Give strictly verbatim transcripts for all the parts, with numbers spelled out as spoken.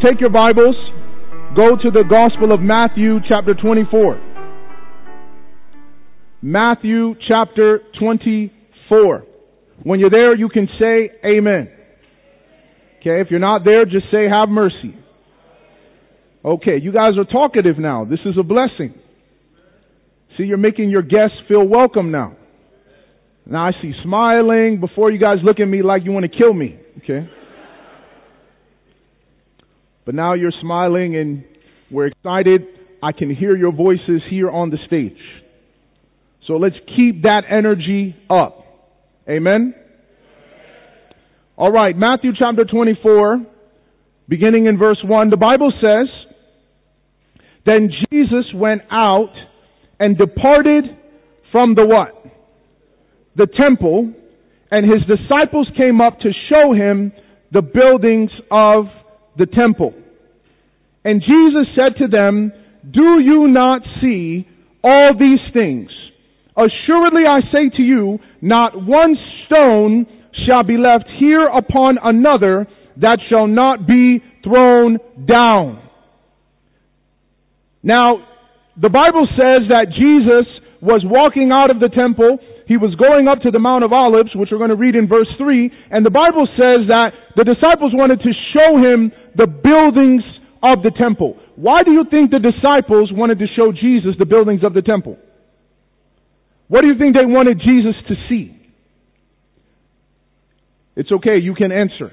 take your Bibles, go to the Gospel of Matthew chapter twenty-four. Matthew chapter twenty-four. When you're there, you can say amen. Okay, if you're not there, just say have mercy. Okay, you guys are talkative now. This is a blessing. See, you're making your guests feel welcome now. Now I see smiling before you guys look at me like you want to kill me. Okay. But now you're smiling and we're excited. I can hear your voices here on the stage. So let's keep that energy up. Amen. All right, Matthew chapter twenty-four, beginning in verse one, the Bible says, "Then Jesus went out and departed from the what? The temple, and his disciples came up to show him the buildings of the temple. And Jesus said to them, 'Do you not see all these things? Assuredly I say to you, not one stone shall be left here upon another that shall not be thrown down.'" Now, the Bible says that Jesus was walking out of the temple. He was going up to the Mount of Olives, which we're going to read in verse three. And the Bible says that the disciples wanted to show him the buildings of the temple. Why do you think the disciples wanted to show Jesus the buildings of the temple? What do you think they wanted Jesus to see? It's okay, you can answer.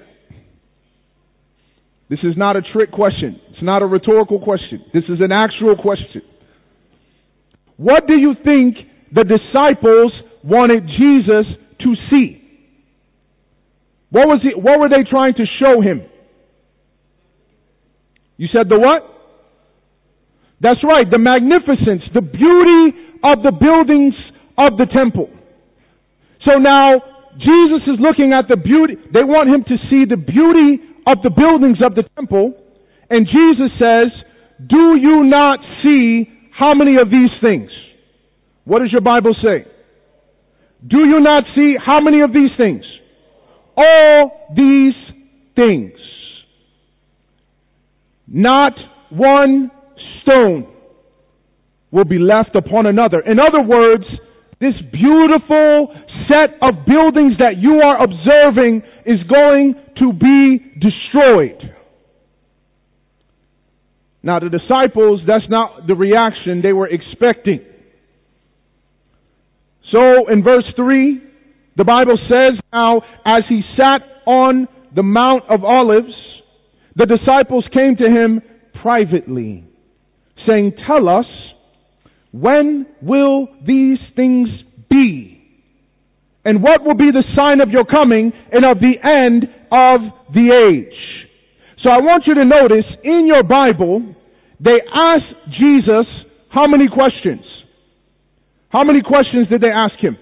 This is not a trick question. It's not a rhetorical question. This is an actual question. What do you think the disciples wanted Jesus to see? What was it, what were they trying to show him? You said the what? That's right, the magnificence, the beauty of the buildings of the temple. So now, Jesus is looking at the beauty. They want him to see the beauty of the buildings of the temple. And Jesus says, "Do you not see how many of these things?" What does your Bible say? Do you not see how many of these things? All these things. Not one stone will be left upon another. In other words, this beautiful set of buildings that you are observing is going to be destroyed. Now the disciples, that's not the reaction they were expecting. So in verse three, the Bible says, "Now as he sat on the Mount of Olives, the disciples came to him privately, saying, 'Tell us, when will these things be? And what will be the sign of your coming and of the end of the age?'" So I want you to notice in your Bible, they asked Jesus how many questions? How many questions did they ask him?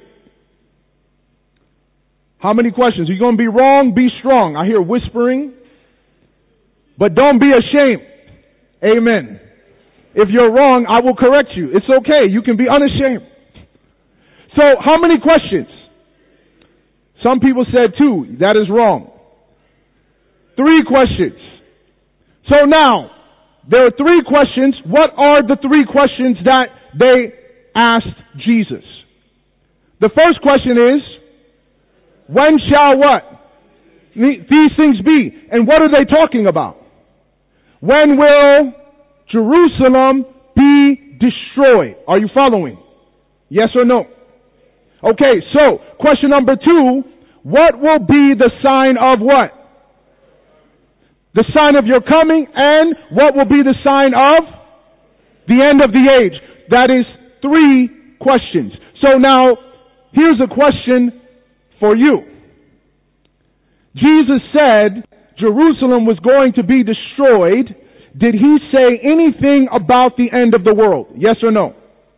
How many questions? You're going to be wrong, be strong. I hear whispering, but don't be ashamed. Amen. If you're wrong, I will correct you. It's okay. You can be unashamed. So how many questions? Some people said two. That is wrong. Three questions. So now, there are three questions. What are the three questions that they asked Jesus? The first question is, when shall what? These things be. And what are they talking about? When will Jerusalem be destroyed? Are you following? Yes or no? Okay, so question number two, what will be the sign of what? The sign of your coming, and what will be the sign of the end of the age? That is three questions. So now, here's a question for you. Jesus said Jerusalem was going to be destroyed. Did he say anything about the end of the world? Yes or no?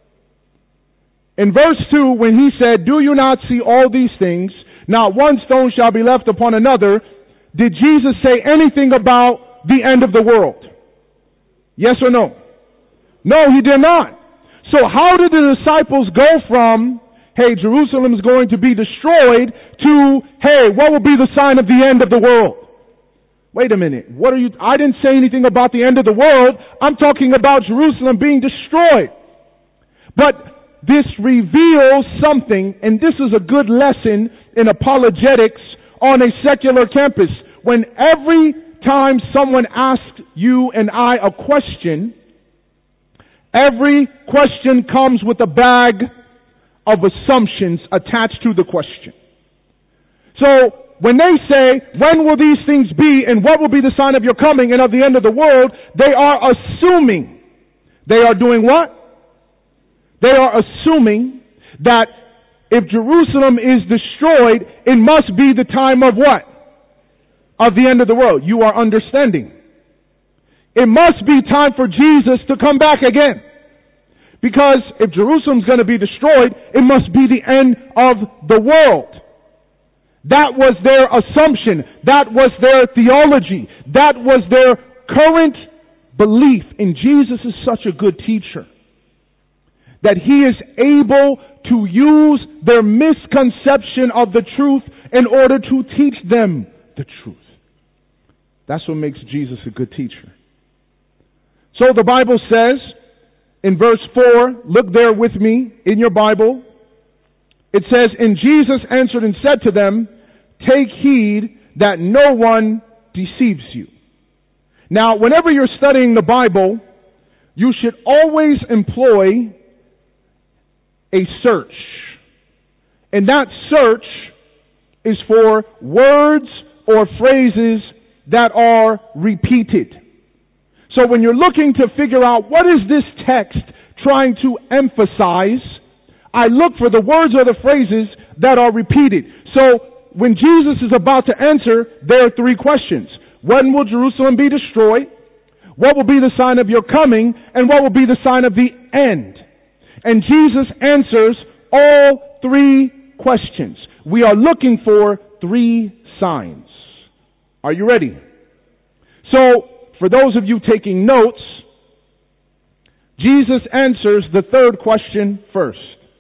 In verse two, when he said, "Do you not see all these things? Not one stone shall be left upon another." Did Jesus say anything about the end of the world? Yes or no? No, he did not. So how did the disciples go from, hey, Jerusalem is going to be destroyed, to, hey, what will be the sign of the end of the world? Wait a minute. What are you, I didn't say anything about the end of the world. I'm talking about Jerusalem being destroyed. But this reveals something, and this is a good lesson in apologetics on a secular campus. When every time someone asks you and I a question, every question comes with a bag of assumptions attached to the question. So, when they say, when will these things be and what will be the sign of your coming and of the end of the world, they are assuming. They are doing what? They are assuming that if Jerusalem is destroyed, it must be the time of what? Of the end of the world. You are understanding. It must be time for Jesus to come back again. Because if Jerusalem's going to be destroyed, it must be the end of the world. That was their assumption. That was their theology. That was their current belief. And Jesus is such a good teacher that he is able to use their misconception of the truth in order to teach them the truth. That's what makes Jesus a good teacher. So the Bible says in verse four, look there with me in your Bible. It says, and Jesus answered and said to them, take heed that no one deceives you. Now, whenever you're studying the Bible, you should always employ a search. And that search is for words or phrases that are repeated. So when you're looking to figure out what is this text trying to emphasize, I look for the words or the phrases that are repeated. So when Jesus is about to answer, there are three questions. When will Jerusalem be destroyed? What will be the sign of your coming? And what will be the sign of the end? And Jesus answers all three questions. We are looking for three signs. Are you ready? So, for those of you taking notes, Jesus answers the third question first.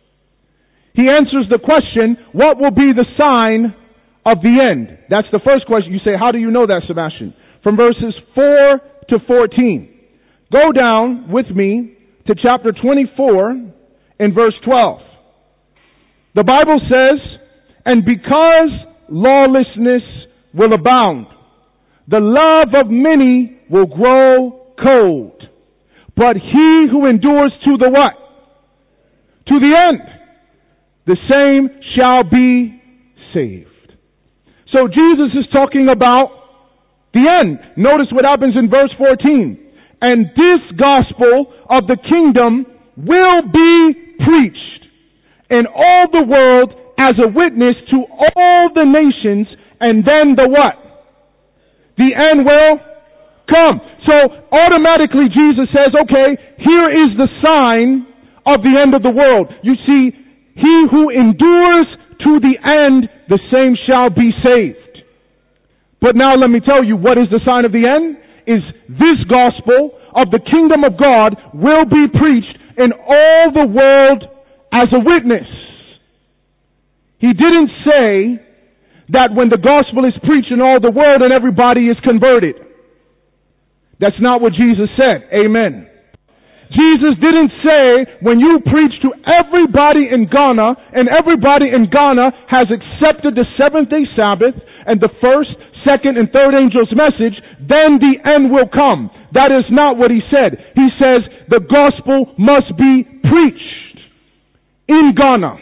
He answers the question, what will be the sign of the end? That's the first question. You say, how do you know that, Sebastian? From verses four to fourteen. Go down with me to chapter twenty-four and verse twelve. The Bible says, and because lawlessness will abound, the love of many will grow cold. But he who endures to the what? To the end, the same shall be saved. So Jesus is talking about the end. Notice what happens in verse fourteen. And this gospel of the kingdom will be preached in all the world as a witness to all the nations, and then the what? The end will come. So automatically Jesus says, okay, here is the sign of the end of the world. You see, he who endures to the end, the same shall be saved. But now let me tell you, what is the sign of the end? Is this gospel of the kingdom of God will be preached in all the world as a witness. He didn't say that when the gospel is preached in all the world and everybody is converted. That's not what Jesus said. Amen. Jesus didn't say when you preach to everybody in Ghana and everybody in Ghana has accepted the seventh day Sabbath and the first, second, and third angel's message, then the end will come. That is not what he said. He says the gospel must be preached in Ghana,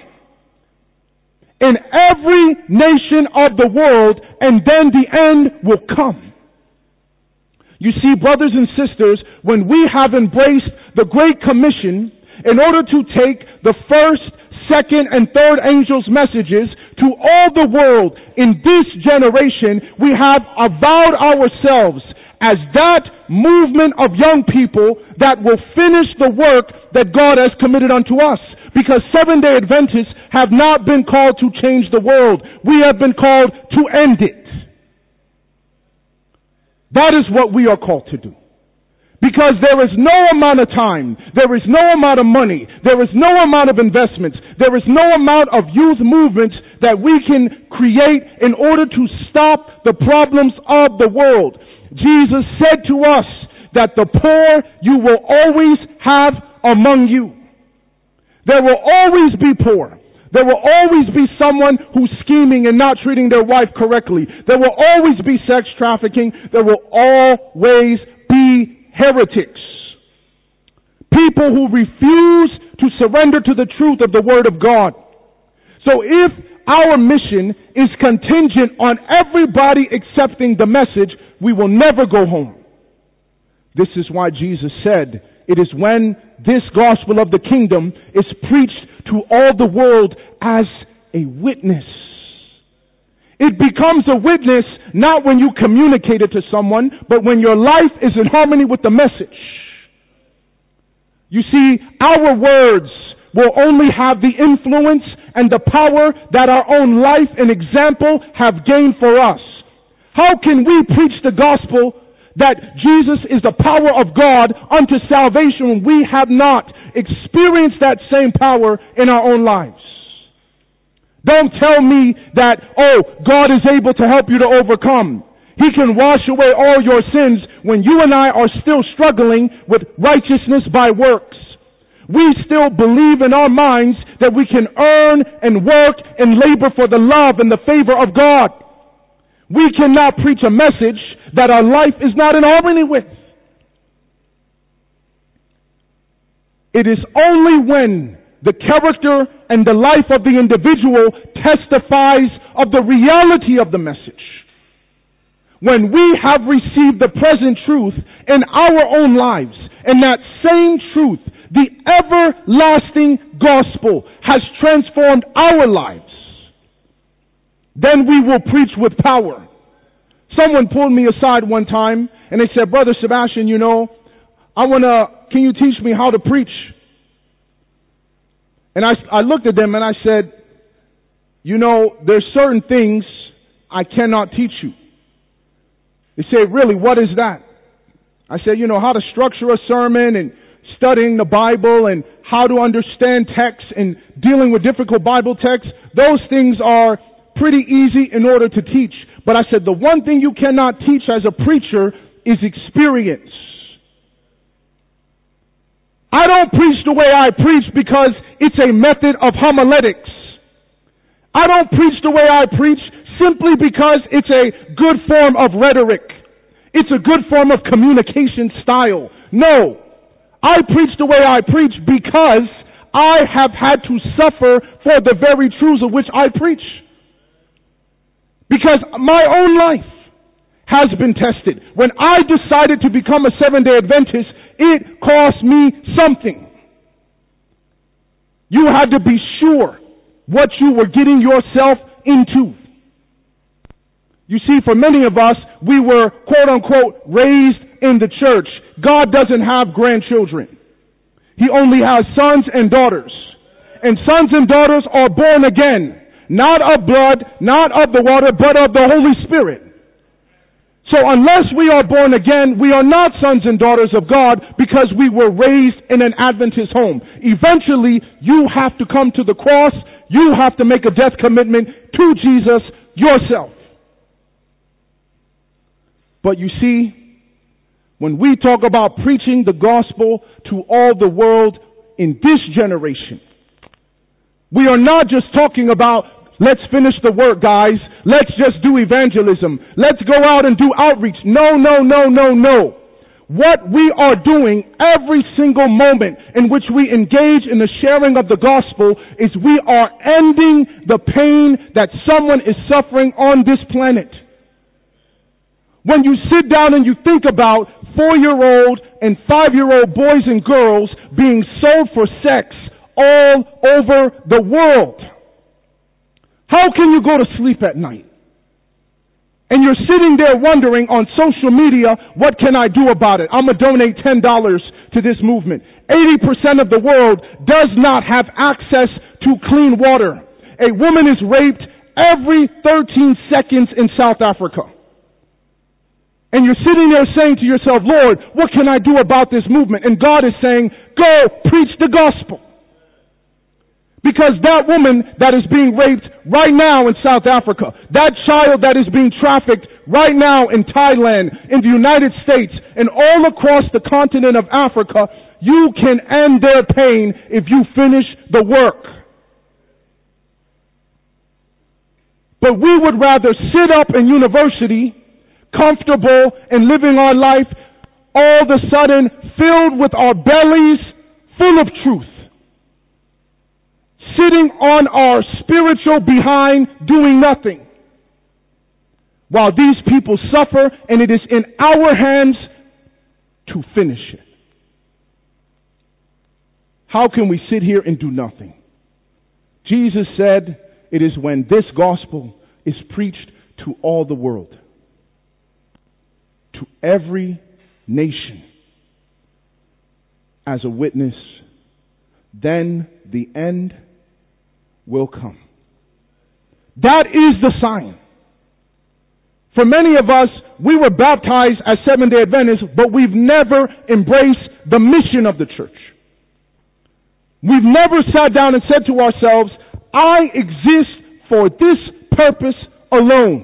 in every nation of the world, and then the end will come. You see, brothers and sisters, when we have embraced the Great Commission in order to take the first, second, and third angels' messages to all the world in this generation, we have avowed ourselves as that movement of young people that will finish the work that God has committed unto us. Because Seventh-day Adventists have not been called to change the world. We have been called to end it. That is what we are called to do. Because there is no amount of time, there is no amount of money, there is no amount of investments, there is no amount of youth movements that we can create in order to stop the problems of the world. Jesus said to us that the poor you will always have among you. There will always be poor. There will always be someone who's scheming and not treating their wife correctly. There will always be sex trafficking. There will always be heretics. People who refuse to surrender to the truth of the Word of God. So if our mission is contingent on everybody accepting the message, we will never go home. This is why Jesus said, it is when this gospel of the kingdom is preached to all the world as a witness. It becomes a witness not when you communicate it to someone, but when your life is in harmony with the message. You see, our words will only have the influence and the power that our own life and example have gained for us. How can we preach the gospel that Jesus is the power of God unto salvation when we have not experienced that same power in our own lives? Don't tell me that, oh, God is able to help you to overcome. He can wash away all your sins when you and I are still struggling with righteousness by works. We still believe in our minds that we can earn and work and labor for the love and the favor of God. We cannot preach a message that our life is not in harmony with. It is only when the character and the life of the individual testifies of the reality of the message. When we have received the present truth in our own lives, and that same truth, the everlasting gospel, has transformed our lives, then we will preach with power. Someone pulled me aside one time and they said, Brother Sebastian, you know, I want to, can you teach me how to preach? And I, I looked at them and I said, you know, there's certain things I cannot teach you. They said, really, what is that? I said, you know, how to structure a sermon and studying the Bible and how to understand texts and dealing with difficult Bible texts. Those things are pretty easy in order to teach. But I said, the one thing you cannot teach as a preacher is experience. I don't preach the way I preach because it's a method of homiletics. I don't preach the way I preach simply because it's a good form of rhetoric. It's a good form of communication style. No. I preach the way I preach because I have had to suffer for the very truths of which I preach. Because my own life has been tested. When I decided to become a Seventh-day Adventist, it cost me something. You had to be sure what you were getting yourself into. You see, for many of us, we were, quote unquote, raised in the church. God doesn't have grandchildren. He only has sons and daughters. And sons and daughters are born again. Not of blood, not of the water, but of the Holy Spirit. So unless we are born again, we are not sons and daughters of God because we were raised in an Adventist home. Eventually, you have to come to the cross. You have to make a death commitment to Jesus yourself. But you see, when we talk about preaching the gospel to all the world in this generation, we are not just talking about, let's finish the work, guys. Let's just do evangelism. Let's go out and do outreach. No, no, no, no, no. What we are doing every single moment in which we engage in the sharing of the gospel is we are ending the pain that someone is suffering on this planet. When you sit down and you think about four-year-old and five-year-old boys and girls being sold for sex all over the world, how can you go to sleep at night? And you're sitting there wondering on social media, what can I do about it? I'm going to donate ten dollars to this movement. eighty percent of the world does not have access to clean water. A woman is raped every thirteen seconds in South Africa. And you're sitting there saying to yourself, Lord, what can I do about this movement? And God is saying, go preach the gospel. Because that woman that is being raped right now in South Africa, that child that is being trafficked right now in Thailand, in the United States, and all across the continent of Africa, you can end their pain if you finish the work. But we would rather sit up in university, comfortable and living our life, all of a sudden filled with our bellies full of truth, sitting on our spiritual behind doing nothing, while these people suffer, and it is in our hands to finish it. How can we sit here and do nothing? Jesus said it is when this gospel is preached to all the world, to every nation, as a witness, then the end will come. That is the sign. For many of us, we were baptized as Seventh-day Adventists, but we've never embraced the mission of the church. We've never sat down and said to ourselves, I exist for this purpose alone.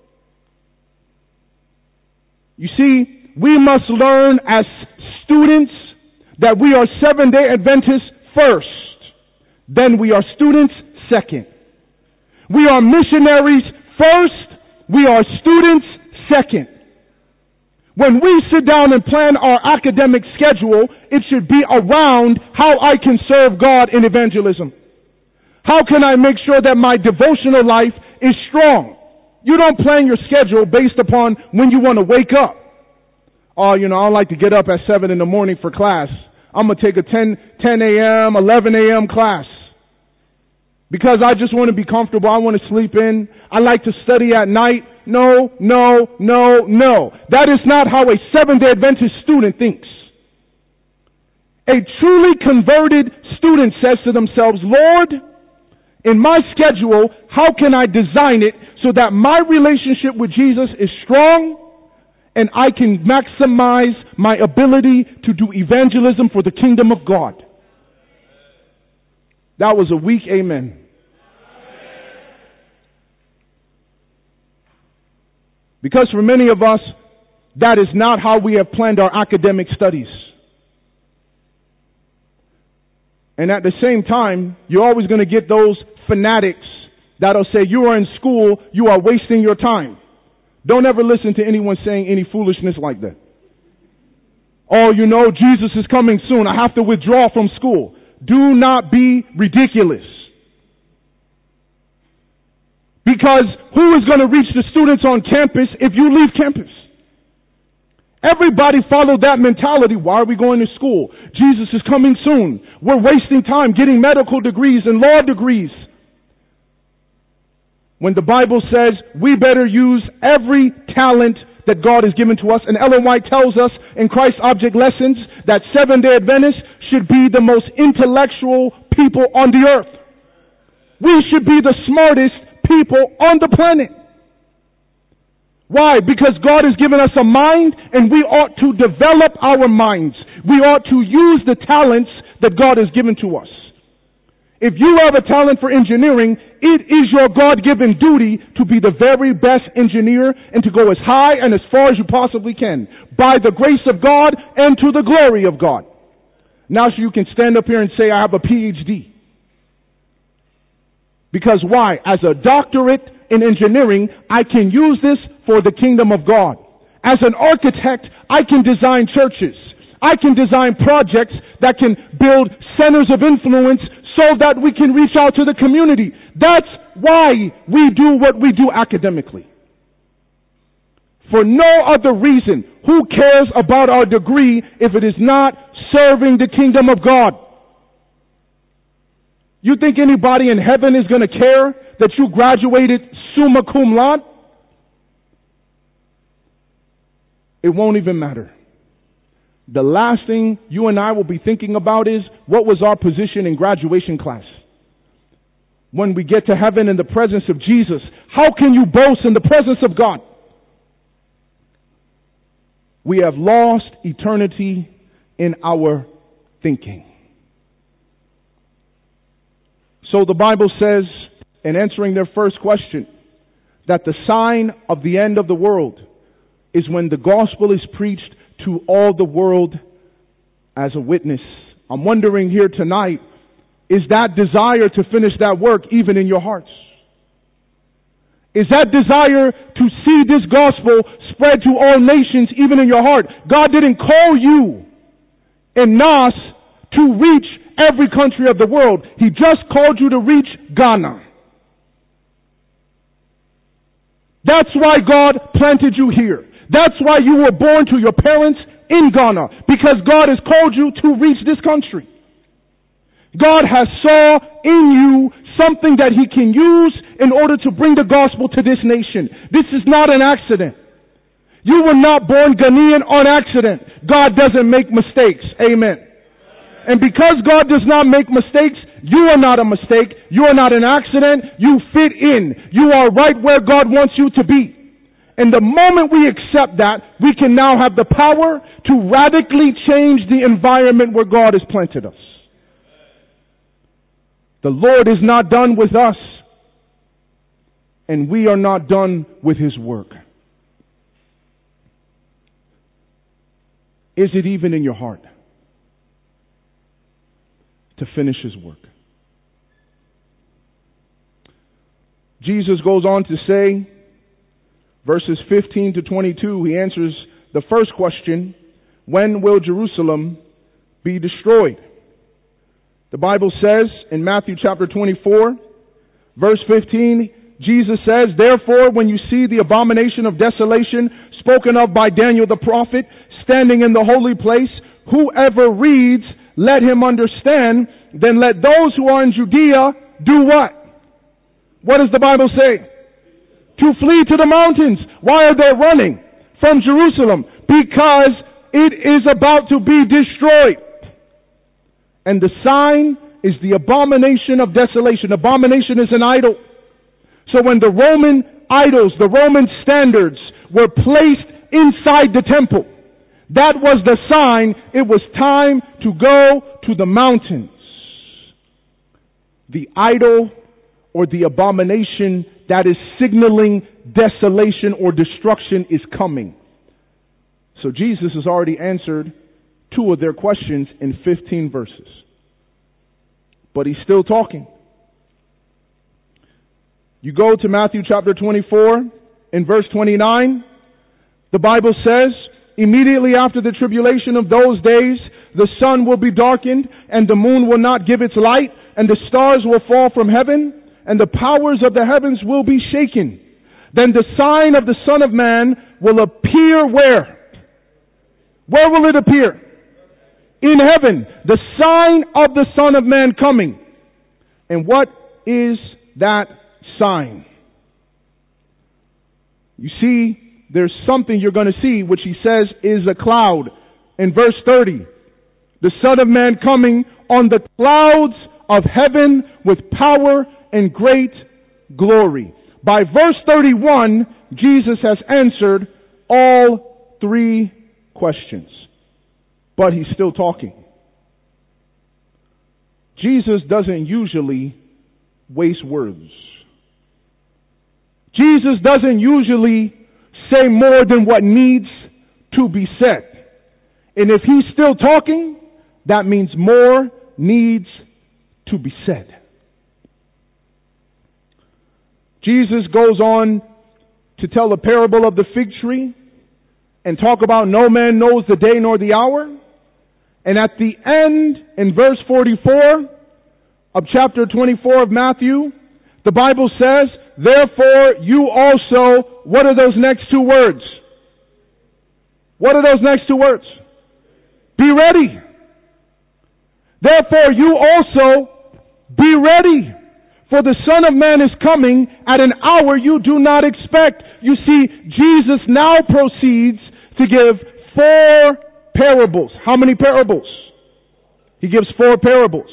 You see, we must learn as students that we are Seventh-day Adventists first. Then we are students second. We are missionaries first. We are students second. When we sit down and plan our academic schedule, it should be around how I can serve God in evangelism. How can I make sure that my devotional life is strong? You don't plan your schedule based upon when you want to wake up. Oh, you know, I like to get up at seven in the morning for class. I'm going to take a ten a.m., eleven a.m. class. Because I just want to be comfortable. I want to sleep in. I like to study at night. No, no, no, no. That is not how a Seventh-day Adventist student thinks. A truly converted student says to themselves, Lord, in my schedule, how can I design it so that my relationship with Jesus is strong and I can maximize my ability to do evangelism for the kingdom of God? That was a weak amen. Because for many of us, that is not how we have planned our academic studies. And at the same time, you're always going to get those fanatics that'll say you are in school, you are wasting your time. Don't ever listen to anyone saying any foolishness like that. Oh, you know, Jesus is coming soon. I have to withdraw from school. Do not be ridiculous. Because who is going to reach the students on campus if you leave campus? Everybody followed that mentality. Why are we going to school? Jesus is coming soon. We're wasting time getting medical degrees and law degrees. When the Bible says we better use every talent that God has given to us. And Ellen White tells us in Christ Object Lessons that Seventh-day Adventists should be the most intellectual people on the earth. We should be the smartest people on the planet. Why? Because God has given us a mind and we ought to develop our minds. We ought to use the talents that God has given to us. If you have a talent for engineering, it is your God-given duty to be the very best engineer and to go as high and as far as you possibly can by the grace of God and to the glory of God. Now so you can stand up here and say, I have a P H D. Because why? As a doctorate in engineering, I can use this for the kingdom of God. As an architect, I can design churches. I can design projects that can build centers of influence so that we can reach out to the community. That's why we do what we do academically. For no other reason. Who cares about our degree if it is not serving the kingdom of God? You think anybody in heaven is going to care that you graduated summa cum laude? It won't even matter. The last thing you and I will be thinking about is, what was our position in graduation class? When we get to heaven in the presence of Jesus, how can you boast in the presence of God? We have lost eternity in our thinking. So the Bible says, in answering their first question, that the sign of the end of the world is when the gospel is preached to all the world as a witness. I'm wondering here tonight, is that desire to finish that work even in your hearts? Is that desire to see this gospel spread to all nations even in your heart? God didn't call you in N A S to reach every country of the world. He just called you to reach Ghana. That's why God planted you here. That's why you were born to your parents in Ghana, because God has called you to reach this country. God has saw in you something that He can use in order to bring the gospel to this nation. This is not an accident. You were not born Ghanaian on accident. God doesn't make mistakes. Amen. And because God does not make mistakes, you are not a mistake. You are not an accident. You fit in. You are right where God wants you to be. And the moment we accept that, we can now have the power to radically change the environment where God has planted us. The Lord is not done with us, and we are not done with His work. Is it even in your heart to finish His work? Jesus goes on to say, verses fifteen to twenty-two, He answers the first question, when will Jerusalem be destroyed? The Bible says in Matthew chapter twenty-four, verse fifteen, Jesus says, therefore, when you see the abomination of desolation spoken of by Daniel the prophet standing in the holy place, whoever reads, let him understand. Then let those who are in Judea do what? What does the Bible say? To flee to the mountains. Why are they running from Jerusalem? Because it is about to be destroyed. And the sign is the abomination of desolation. Abomination is an idol. So when the Roman idols, the Roman standards were placed inside the temple, that was the sign. It was time to go to the mountains. The idol or the abomination that is signaling desolation or destruction is coming. So Jesus has already answered two of their questions in fifteen verses. But He's still talking. You go to Matthew chapter twenty-four in verse twenty-nine. The Bible says, immediately after the tribulation of those days, the sun will be darkened, and the moon will not give its light, and the stars will fall from heaven, and the powers of the heavens will be shaken. Then the sign of the Son of Man will appear where? Where will it appear? In heaven. The sign of the Son of Man coming. And what is that sign? You see, there's something you're going to see, which He says is a cloud. In verse thirty, the Son of Man coming on the clouds of heaven with power and great glory. By verse thirty-one, Jesus has answered all three questions. But He's still talking. Jesus doesn't usually waste words. Jesus doesn't usually say more than what needs to be said. And if He's still talking, that means more needs to be said. Jesus goes on to tell a parable of the fig tree and talk about no man knows the day nor the hour. And at the end, in verse forty-four of chapter twenty-four of Matthew, the Bible says, therefore you also, what are those next two words? What are those next two words? Be ready. Therefore you also be ready. For the Son of Man is coming at an hour you do not expect. You see, Jesus now proceeds to give four parables. How many parables? He gives four parables.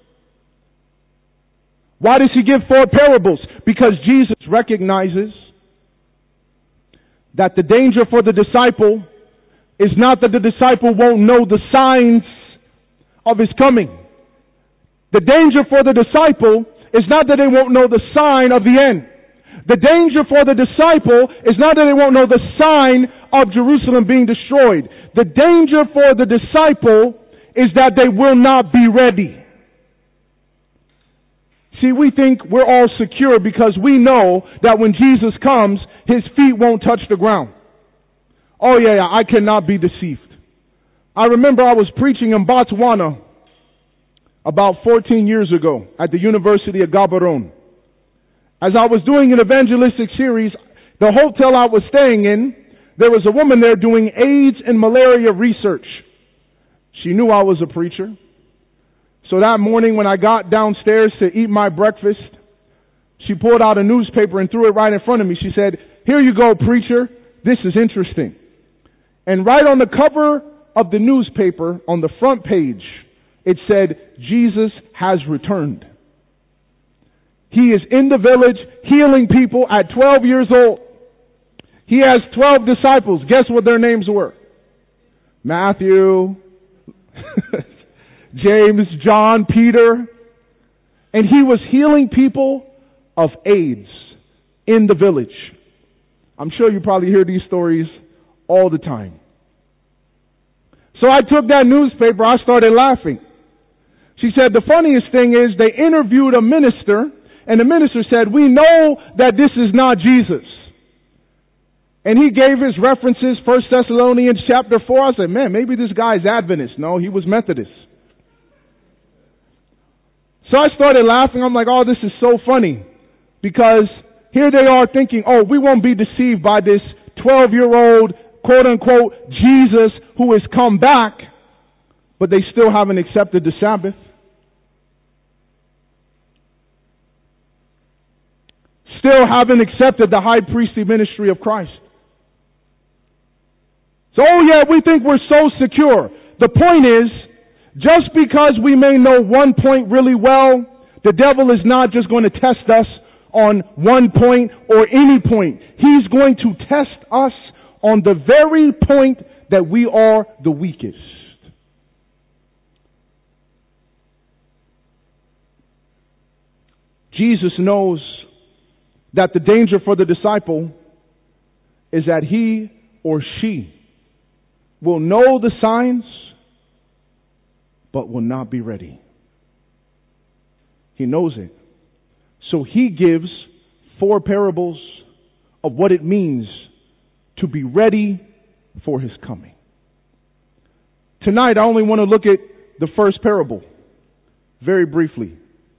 Why does He give four parables? Because Jesus recognizes that the danger for the disciple is not that the disciple won't know the signs of his coming. The danger for the disciple is not that they won't know the sign of the end. The danger for the disciple is not that they won't know the sign of Jerusalem being destroyed. The danger for the disciple is that they will not be ready. See, we think we're all secure because we know that when Jesus comes, his feet won't touch the ground. Oh yeah, yeah, I cannot be deceived. I remember I was preaching in Botswana about fourteen years ago at the University of Gaborone. As I was doing an evangelistic series, the hotel I was staying in, there was a woman there doing AIDS and malaria research. She knew I was a preacher. So that morning when I got downstairs to eat my breakfast, she pulled out a newspaper and threw it right in front of me. She said, "Here you go, preacher. This is interesting." And right on the cover of the newspaper, on the front page, it said, "Jesus has returned. He is in the village healing people at twelve years old. He has twelve disciples." Guess what their names were? Matthew, James, John, Peter. And he was healing people of AIDS in the village. I'm sure you probably hear these stories all the time. So I took that newspaper, I started laughing. She said, the funniest thing is they interviewed a minister, and the minister said, "We know that this is not Jesus." And he gave his references, First Thessalonians chapter four. I said, man, maybe this guy's Adventist. No, he was Methodist. So I started laughing. I'm like, oh, this is so funny. Because here they are thinking, oh, we won't be deceived by this twelve-year-old, quote-unquote, Jesus who has come back, but they still haven't accepted the Sabbath. Still haven't accepted the high priestly ministry of Christ. So, oh yeah, we think we're so secure. The point is, just because we may know one point really well, the devil is not just going to test us on one point or any point. He's going to test us on the very point that we are the weakest. Jesus knows that the danger for the disciple is that he or she will know the signs, but will not be ready. He knows it. So he gives four parables of what it means to be ready for his coming. Tonight, I only want to look at the first parable very briefly.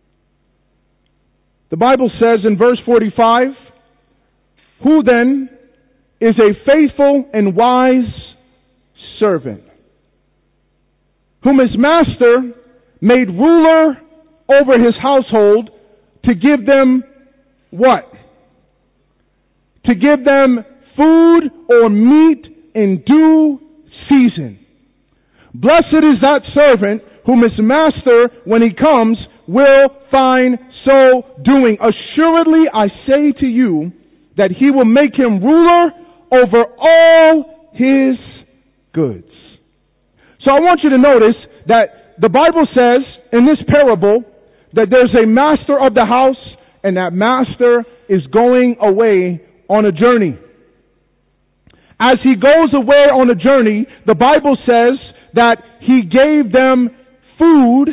The Bible says in verse forty-five, "Who then is a faithful and wise servant, whom his master made ruler over his household to give them" what? To give them food or meat in due season. Blessed is that servant whom his master, when he comes, will find so doing. Assuredly, I say to you that he will make him ruler over all his goods. So I want you to notice that the Bible says in this parable that there's a master of the house, and that master is going away on a journey. As he goes away on a journey, the Bible says that he gave them food.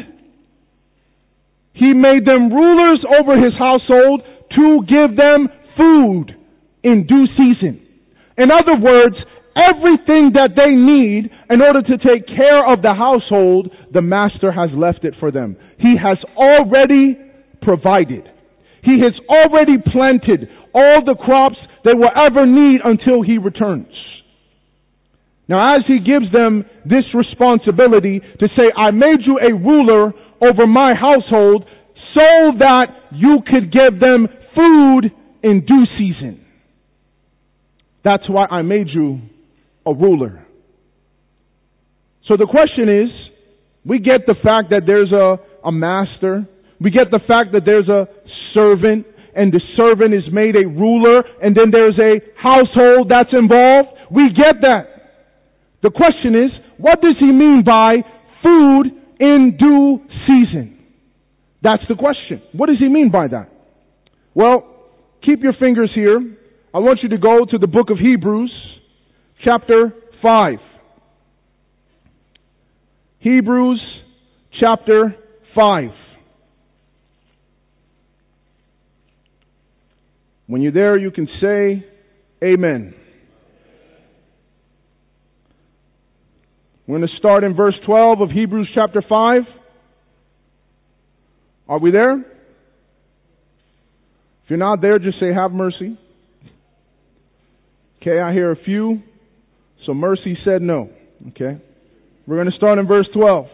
He made them rulers over his household to give them food in due season. In other words, everything that they need in order to take care of the household, the master has left it for them. He has already provided. He has already planted all the crops they will ever need until he returns. Now, as he gives them this responsibility to say, I made you a ruler over my household so that you could give them food in due season. That's why I made you a ruler. So the question is, we get the fact that there's a, a master. We get the fact that there's a servant, and the servant is made a ruler, and then there's a household that's involved. We get that. The question is, what does he mean by food in due season? That's the question. What does he mean by that? Well, keep your fingers here. I want you to go to the book of Hebrews, chapter five. Hebrews, chapter five. When you're there, you can say, Amen. We're going to start in verse twelve of Hebrews chapter five. Are we there? If you're not there, just say, have mercy. Okay, I hear a few. So mercy said no. Okay. We're going to start in verse twelve.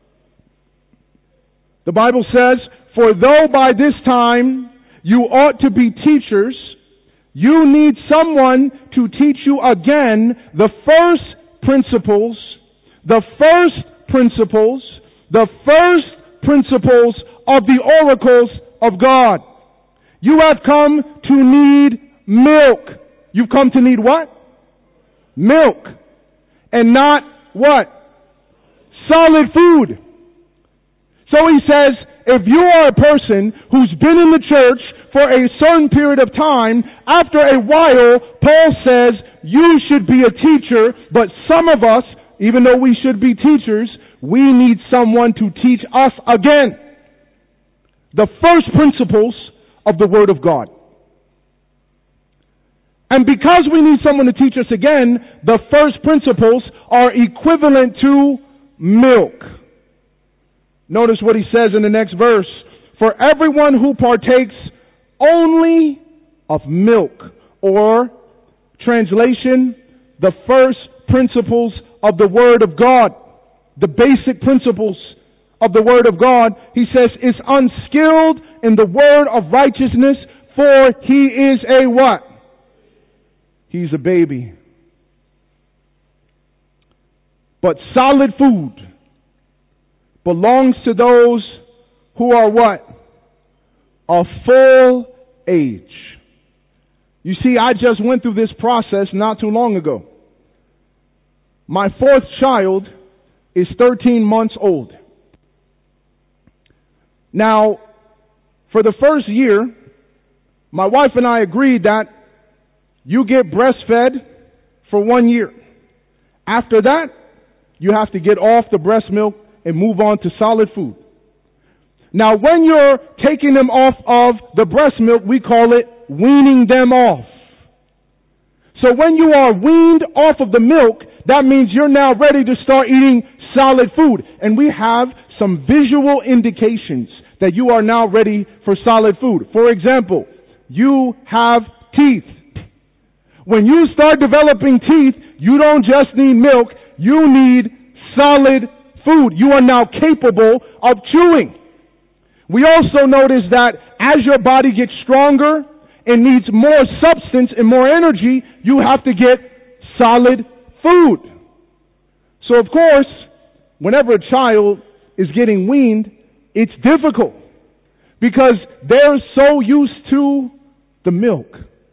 The Bible says, for though by this time you ought to be teachers, you need someone to teach you again the first principles, the first principles, the first principles of the oracles of God. You have come to need milk. You've come to need what? Milk. And not what? Solid food. So he says, if you are a person who's been in the church for a certain period of time, after a while, Paul says, you should be a teacher, but some of us, even though we should be teachers, we need someone to teach us again the first principles of the Word of God. And because we need someone to teach us again, the first principles are equivalent to milk. Notice what he says in the next verse. For everyone who partakes only of milk, or translation, the first principles of the Word of God, the basic principles of the Word of God, he says, is unskilled in the word of righteousness, for he is a what? He's a baby. But solid food belongs to those who are what? Of full age. You see, I just went through this process not too long ago. My fourth child is thirteen months old. Now, for the first year, my wife and I agreed that you get breastfed for one year. After that, you have to get off the breast milk and move on to solid food. Now, when you're taking them off of the breast milk, we call it weaning them off. So when you are weaned off of the milk, that means you're now ready to start eating solid food. And we have some visual indications that you are now ready for solid food. For example, you have teeth. When you start developing teeth, you don't just need milk, you need solid food. You are now capable of chewing. We also notice that as your body gets stronger and needs more substance and more energy, you have to get solid food. So of course, whenever a child is getting weaned, it's difficult because they're so used to the milk.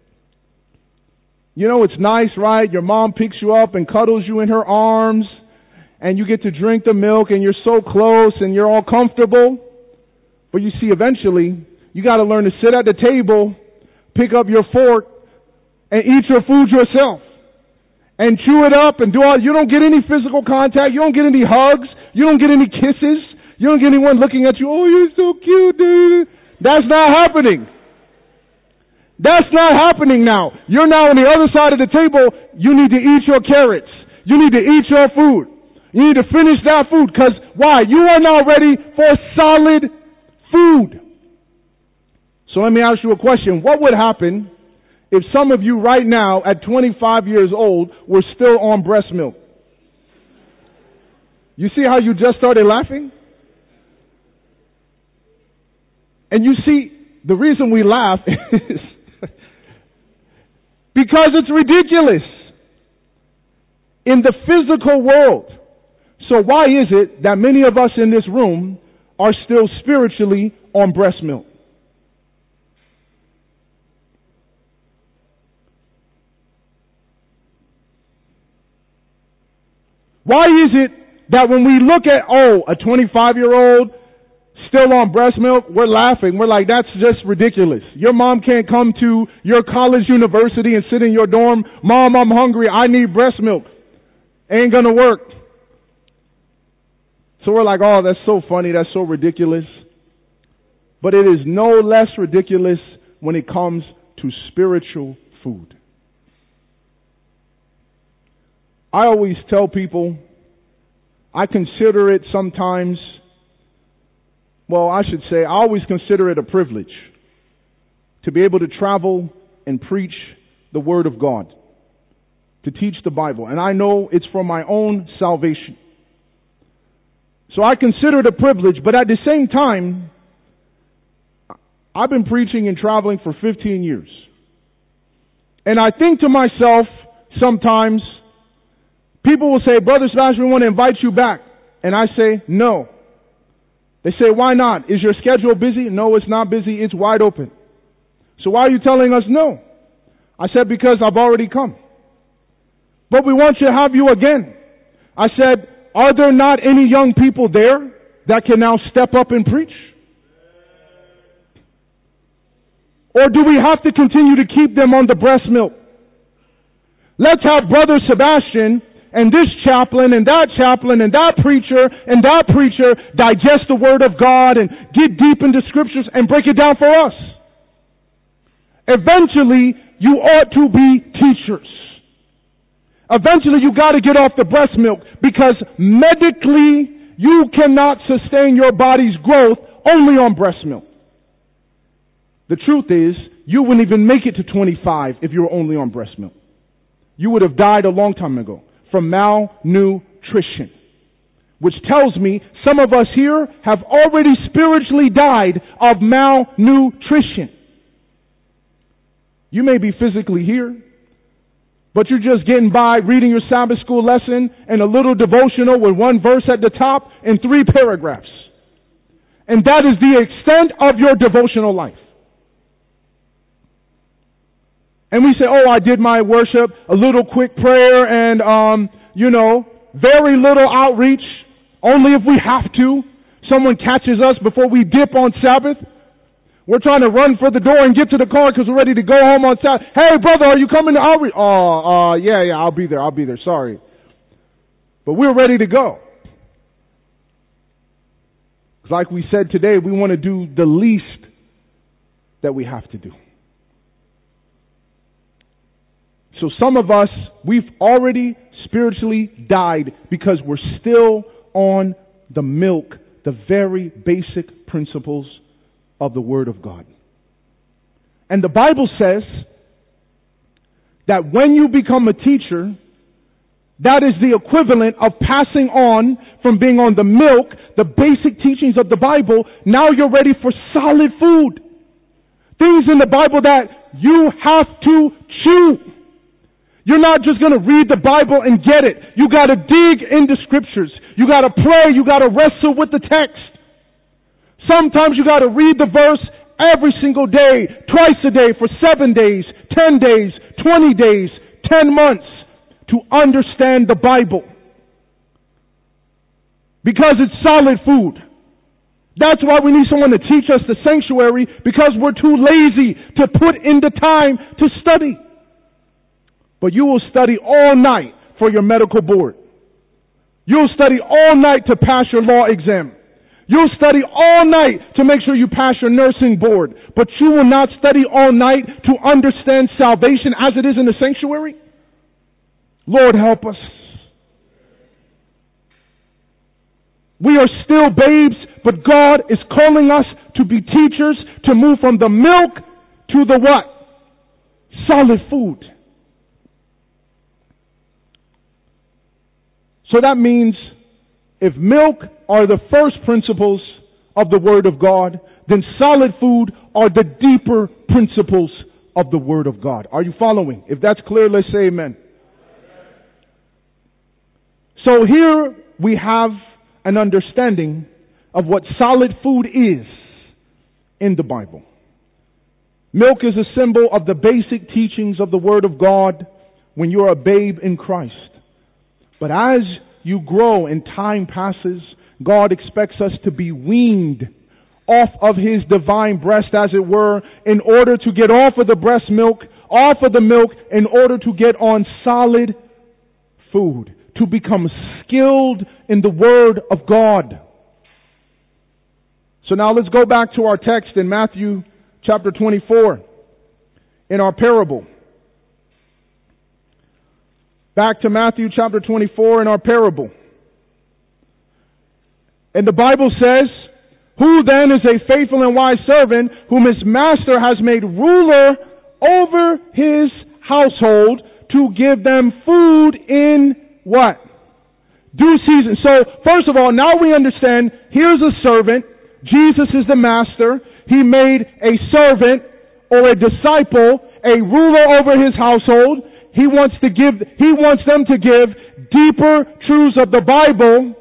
You know, it's nice, right? Your mom picks you up and cuddles you in her arms, and you get to drink the milk, and you're so close, and you're all comfortable. But you see, eventually, you got to learn to sit at the table, pick up your fork, and eat your food yourself, and chew it up, and do all. You don't get any physical contact. You don't get any hugs. You don't get any kisses. You don't get anyone looking at you. Oh, you're so cute, dude. That's not happening. That's not happening now. You're now on the other side of the table. You need to eat your carrots. You need to eat your food. You need to finish that food because why? You are now ready for solid food. So let me ask you a question. What would happen if some of you right now at twenty-five years old were still on breast milk? You see how you just started laughing? And you see, the reason we laugh is because it's ridiculous in the physical world. So why is it that many of us in this room are still spiritually on breast milk? Why is it that when we look at, oh, a twenty-five-year-old still on breast milk, we're laughing. We're like, that's just ridiculous. Your mom can't come to your college university and sit in your dorm. Mom, I'm hungry. I need breast milk. Ain't gonna work. So we're like, oh, that's so funny. That's so ridiculous. But it is no less ridiculous when it comes to spiritual food. I always tell people, I consider it sometimes, well, I should say, I always consider it a privilege to be able to travel and preach the Word of God, to teach the Bible. And I know it's for my own salvation. So I consider it a privilege, but at the same time, I've been preaching and traveling for fifteen years. And I think to myself sometimes, people will say, Brother Sebastian, we want to invite you back. And I say, no. They say, why not? Is your schedule busy? No, it's not busy. It's wide open. So why are you telling us no? I said, because I've already come. But we want to have you again. I said, are there not any young people there that can now step up and preach? Or do we have to continue to keep them on the breast milk? Let's have Brother Sebastian and this chaplain and that chaplain and that preacher and that preacher digest the Word of God and get deep into Scriptures and break it down for us. Eventually, you ought to be teachers. Eventually, you got to get off the breast milk, because medically, you cannot sustain your body's growth only on breast milk. The truth is, you wouldn't even make it to twenty-five if you were only on breast milk. You would have died a long time ago from malnutrition, which tells me some of us here have already spiritually died of malnutrition. You may be physically here, but you're just getting by reading your Sabbath school lesson and a little devotional with one verse at the top and three paragraphs. And that is the extent of your devotional life. And we say, oh, I did my worship, a little quick prayer, and, um, you know, very little outreach, only if we have to. Someone catches us before we dip on Sabbath. We're trying to run for the door and get to the car because we're ready to go home on Sabbath. Hey, brother, are you coming to outreach? Oh, uh, yeah, yeah, I'll be there, I'll be there, sorry. But we're ready to go. Like we said today, we want to do the least that we have to do. So some of us, we've already spiritually died because we're still on the milk, the very basic principles of the Word of God. And the Bible says that when you become a teacher, that is the equivalent of passing on from being on the milk, the basic teachings of the Bible. Now you're ready for solid food. Things in the Bible that you have to chew. You're not just going to read the Bible and get it. You got to dig into Scriptures. You got to pray. You got to wrestle with the text. Sometimes you got to read the verse every single day, twice a day for seven days, ten days, twenty days, ten months to understand the Bible. Because it's solid food. That's why we need someone to teach us the sanctuary, because we're too lazy to put in the time to study. But you will study all night for your medical board. You'll study all night to pass your law exam. You'll study all night to make sure you pass your nursing board. But you will not study all night to understand salvation as it is in the sanctuary? Lord, help us. We are still babes, but God is calling us to be teachers, to move from the milk to the what? Solid food. So that means if milk are the first principles of the Word of God, then solid food are the deeper principles of the Word of God. Are you following? If that's clear, let's say amen. So here we have an understanding of what solid food is in the Bible. Milk is a symbol of the basic teachings of the Word of God when you're a babe in Christ. But as you grow and time passes, God expects us to be weaned off of His divine breast, as it were, in order to get off of the breast milk, off of the milk, in order to get on solid food, to become skilled in the Word of God. So now let's go back to our text in Matthew chapter twenty-four, in our parable. Back to Matthew chapter twenty-four in our parable. And the Bible says, "Who then is a faithful and wise servant, whom his master has made ruler over his household, to give them food in" what? "Due season." So, first of all, now we understand, here's a servant. Jesus is the master. He made a servant or a disciple, a ruler over his household. He wants to give, he wants them to give deeper truths of the Bible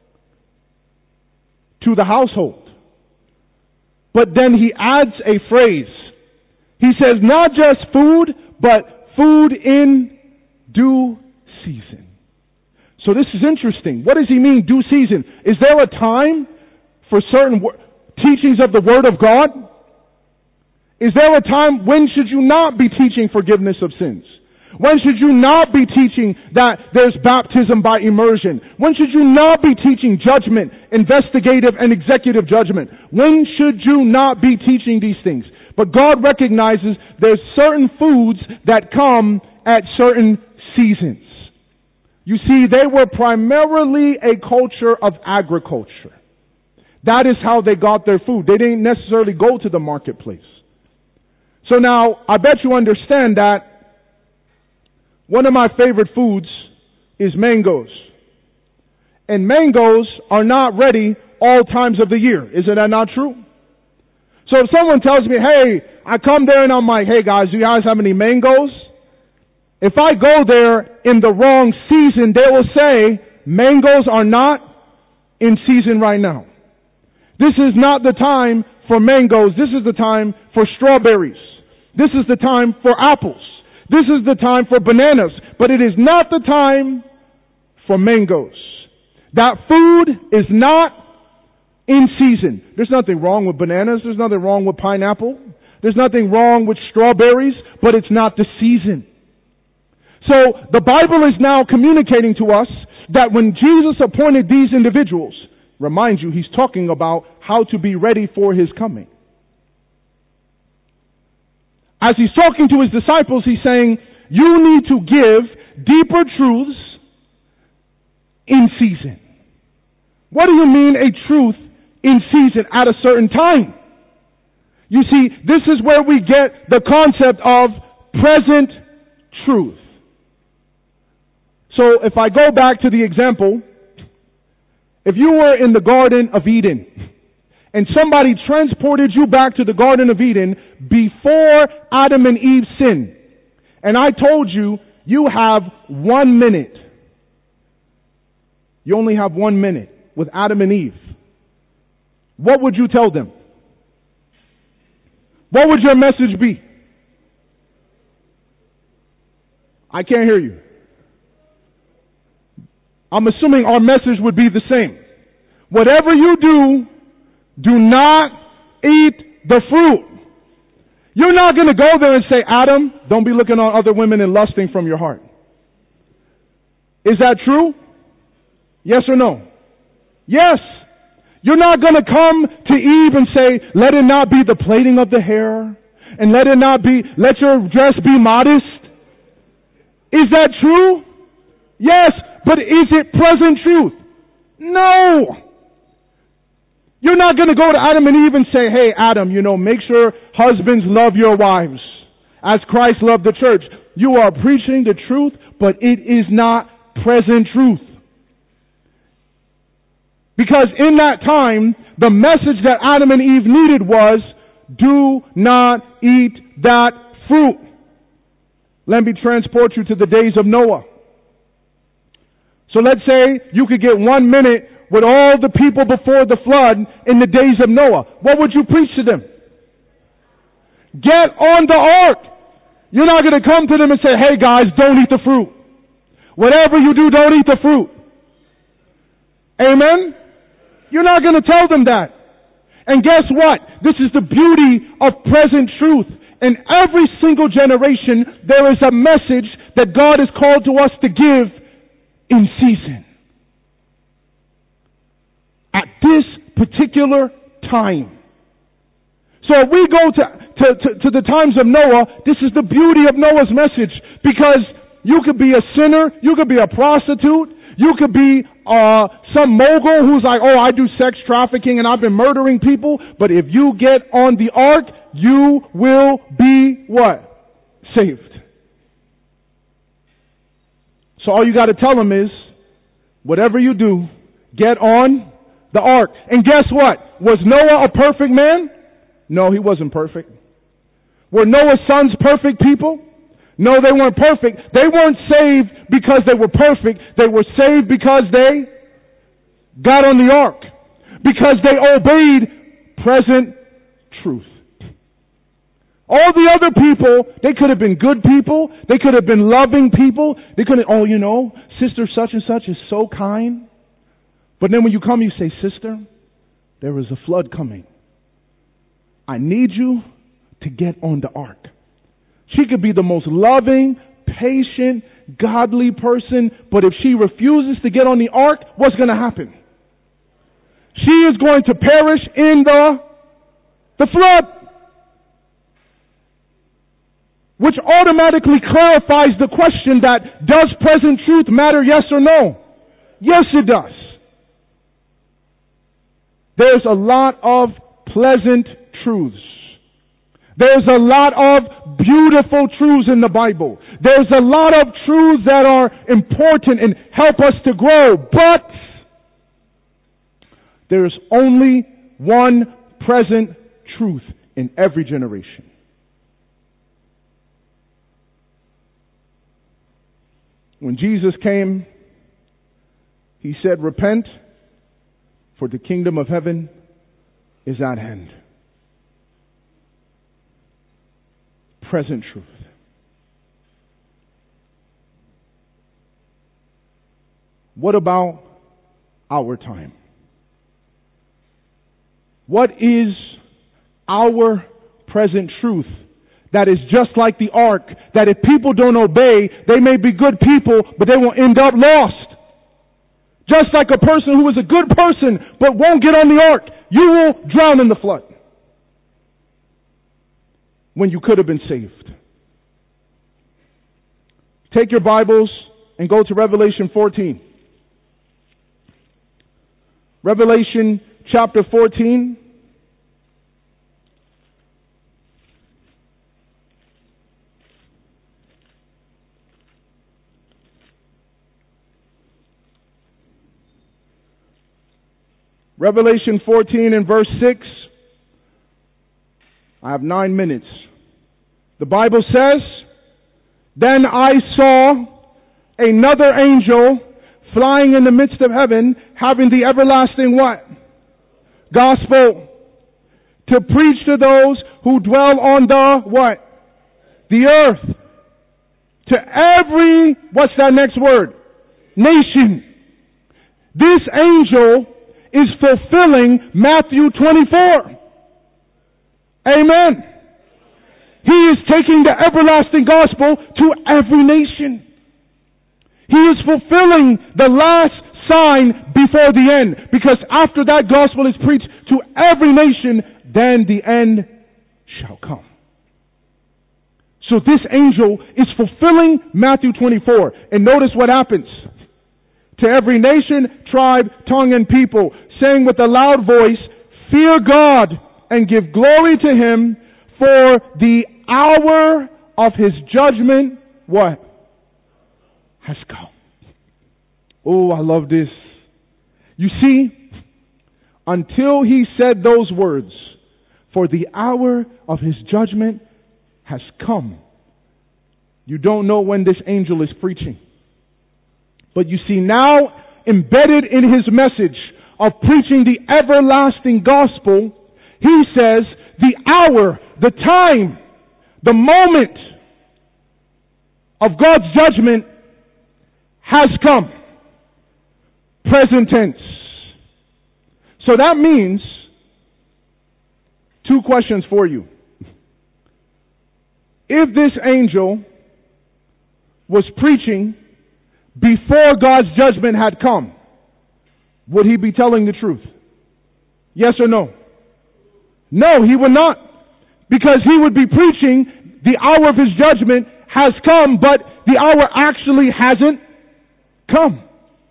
to the household. But then he adds a phrase. He says not just food, but food in due season. So this is interesting. What does he mean, due season? Is there a time for certain wo- teachings of the Word of God? Is there a time when should you not be teaching forgiveness of sins? When should you not be teaching that there's baptism by immersion? When should you not be teaching judgment, investigative and executive judgment? When should you not be teaching these things? But God recognizes there's certain foods that come at certain seasons. You see, they were primarily a culture of agriculture. That is how they got their food. They didn't necessarily go to the marketplace. So now, I bet you understand that one of my favorite foods is mangoes. And mangoes are not ready all times of the year. Isn't that not true? So if someone tells me, hey, I come there and I'm like, hey guys, do you guys have any mangoes? If I go there in the wrong season, they will say, mangoes are not in season right now. This is not the time for mangoes. This is the time for strawberries. This is the time for apples. This is the time for bananas, but it is not the time for mangoes. That food is not in season. There's nothing wrong with bananas. There's nothing wrong with pineapple. There's nothing wrong with strawberries, but it's not the season. So the Bible is now communicating to us that when Jesus appointed these individuals, remind you, he's talking about how to be ready for his coming. As he's talking to his disciples, he's saying, you need to give deeper truths in season. What do you mean a truth in season at a certain time? You see, this is where we get the concept of present truth. So if I go back to the example, if you were in the Garden of Eden and somebody transported you back to the Garden of Eden before Adam and Eve sinned, and I told you, you have one minute. You only have one minute with Adam and Eve. What would you tell them? What would your message be? I can't hear you. I'm assuming our message would be the same. Whatever you do, do not eat the fruit. You're not going to go there and say, Adam, don't be looking on other women and lusting from your heart. Is that true? Yes or no? Yes. You're not going to come to Eve and say, let it not be the plaiting of the hair, and let it not be, let your dress be modest. Is that true? Yes. But is it present truth? No. You're not going to go to Adam and Eve and say, hey, Adam, you know, make sure husbands love your wives as Christ loved the church. You are preaching the truth, but it is not present truth. Because in that time, the message that Adam and Eve needed was, do not eat that fruit. Let me transport you to the days of Noah. So let's say you could get one minute with all the people before the flood in the days of Noah. What would you preach to them? Get on the ark. You're not going to come to them and say, hey guys, don't eat the fruit. Whatever you do, don't eat the fruit. Amen? You're not going to tell them that. And guess what? This is the beauty of present truth. In every single generation, there is a message that God has called to us to give in season. At this particular time. So if we go to, to, to, to the times of Noah, this is the beauty of Noah's message. Because you could be a sinner, you could be a prostitute, you could be uh, some mogul who's like, oh, I do sex trafficking and I've been murdering people. But if you get on the ark, you will be what? Saved. So all you got to tell them is, whatever you do, get on the ark. And guess what? Was Noah a perfect man? No, he wasn't perfect. Were Noah's sons perfect people? No, they weren't perfect. They weren't saved because they were perfect. They were saved because they got on the ark. Because they obeyed present truth. All the other people, they could have been good people. They could have been loving people. They could have, oh, you know, sister such and such is so kind. But then when you come, you say, sister, there is a flood coming. I need you to get on the ark. She could be the most loving, patient, godly person, but if she refuses to get on the ark, what's going to happen? She is going to perish in the, the flood. Which automatically clarifies the question that, does present truth matter, yes or no? Yes, it does. There's a lot of pleasant truths. There's a lot of beautiful truths in the Bible. There's a lot of truths that are important and help us to grow. But there's only one present truth in every generation. When Jesus came, he said, repent, for the kingdom of heaven is at hand. Present truth. What about our time? What is our present truth that is just like the ark, that if people don't obey, they may be good people, but they will end up lost? Just like a person who is a good person, but won't get on the ark, you will drown in the flood. When you could have been saved. Take your Bibles and go to Revelation fourteen. Revelation chapter fourteen. Revelation fourteen and verse six. I have nine minutes. The Bible says, then I saw another angel flying in the midst of heaven, having the everlasting what? Gospel. To preach to those who dwell on the what? The earth. To every, what's that next word? Nation. This angel is fulfilling Matthew twenty-four. Amen. He is taking the everlasting gospel to every nation. He is fulfilling the last sign before the end. Because after that gospel is preached to every nation, then the end shall come. So this angel is fulfilling Matthew twenty-four. And notice what happens. To every nation, tribe, tongue, and people, saying with a loud voice, fear God and give glory to Him, for the hour of His judgment, what? Has come. Oh, I love this. You see, until He said those words, for the hour of His judgment has come, you don't know when this angel is preaching. But you see, now embedded in His message of preaching the everlasting gospel, He says the hour, the time, the moment of God's judgment has come. Present tense. So that means two questions for you. If this angel was preaching before God's judgment had come, would he be telling the truth? Yes or no? No, he would not. Because he would be preaching the hour of his judgment has come, but the hour actually hasn't come.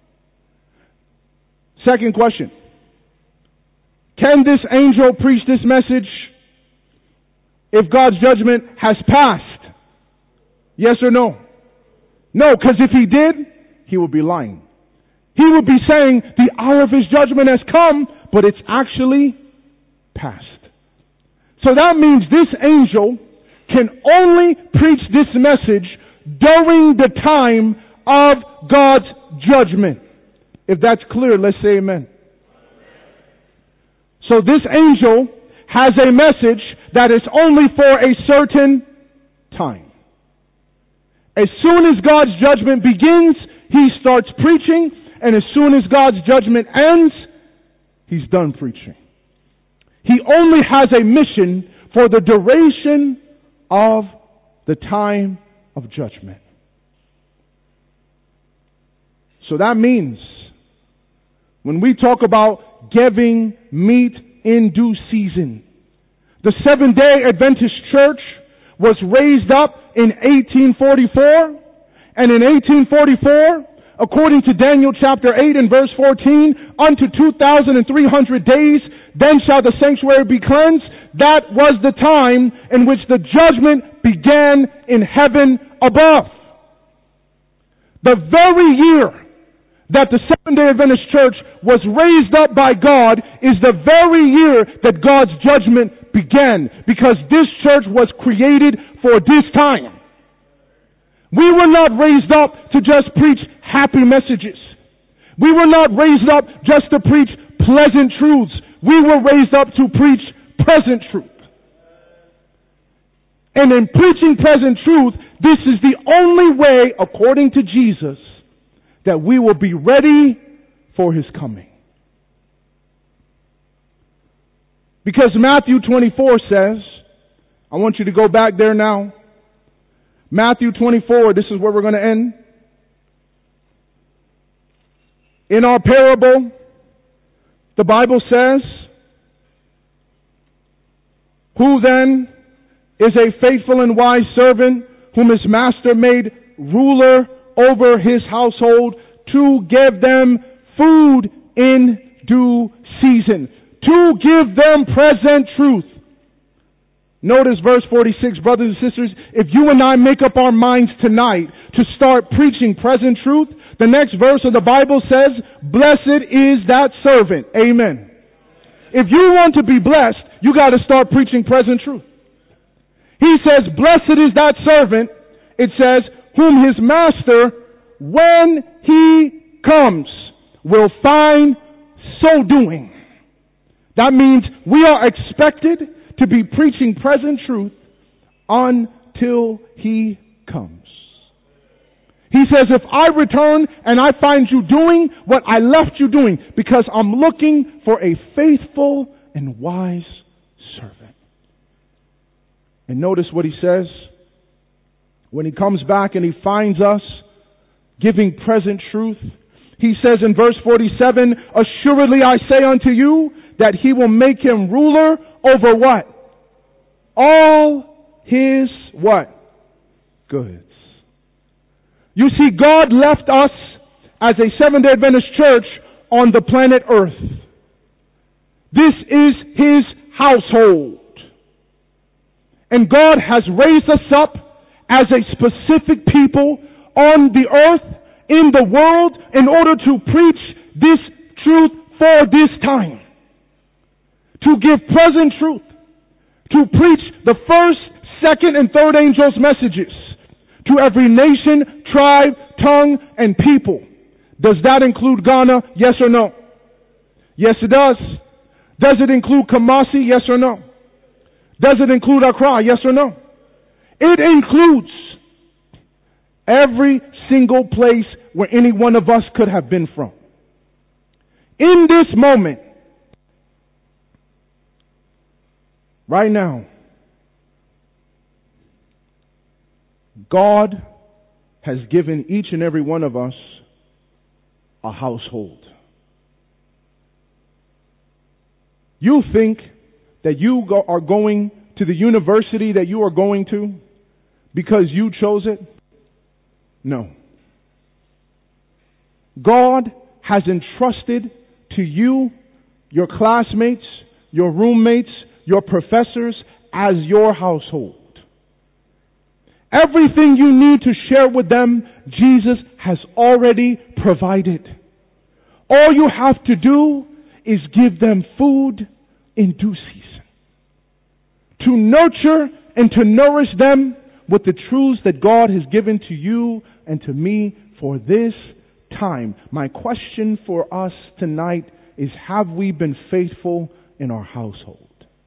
Second question. Can this angel preach this message if God's judgment has passed? Yes or no? No, because if he did, he would be lying. He would be saying the hour of his judgment has come, but it's actually passed. So that means this angel can only preach this message during the time of God's judgment. If that's clear, let's say amen. So this angel has a message that is only for a certain time. As soon as God's judgment begins, he starts preaching, and as soon as God's judgment ends, he's done preaching. He only has a mission for the duration of the time of judgment. So that means when we talk about giving meat in due season, the Seventh-day Adventist Church was raised up in eighteen forty-four, and in eighteen forty-four, according to Daniel chapter eight and verse fourteen, unto two thousand three hundred days, then shall the sanctuary be cleansed. That was the time in which the judgment began in heaven above. The very year that the Seventh-day Adventist Church was raised up by God is the very year that God's judgment began, because this church was created for this time. We were not raised up to just preach happy messages. We were not raised up just to preach pleasant truths. We were raised up to preach present truth. And in preaching present truth, this is the only way, according to Jesus, that we will be ready for his coming. Because Matthew twenty-four says, I want you to go back there now. Matthew twenty-four, this is where we're going to end. In our parable, the Bible says, who then is a faithful and wise servant whom his master made ruler over his household to give them food in due season, to give them present truth. Notice verse forty-six, brothers and sisters, if you and I make up our minds tonight to start preaching present truth, the next verse of the Bible says, blessed is that servant. Amen. If you want to be blessed, you got to start preaching present truth. He says, blessed is that servant, it says, whom his master, when he comes, will find so doing. That means we are expected to be preaching present truth until he comes. He says, if I return and I find you doing what I left you doing, because I'm looking for a faithful and wise servant. And notice what he says. When he comes back and he finds us giving present truth, he says in verse forty-seven, assuredly I say unto you that he will make him ruler over what? All his what? Goods. You see, God left us as a Seventh-day Adventist church on the planet Earth. This is his household. And God has raised us up as a specific people on the earth, in the world, in order to preach this truth for this time. To give present truth. To preach the first, second, and third angels' messages to every nation, tribe, tongue, and people. Does that include Ghana? Yes or no? Yes, it does. Does it include Kumasi? Yes or no? Does it include Accra? Yes or no? It includes every single place where any one of us could have been from. In this moment, Right now, God has given each and every one of us a household. You think that you go, are going to the university that you are going to because you chose it? No. God has entrusted to you, your classmates, your roommates, your professors as your household. Everything you need to share with them, Jesus has already provided. All you have to do is give them food in due season. To nurture and to nourish them with the truths that God has given to you and to me for this time. My question for us tonight is, have we been faithful in our household?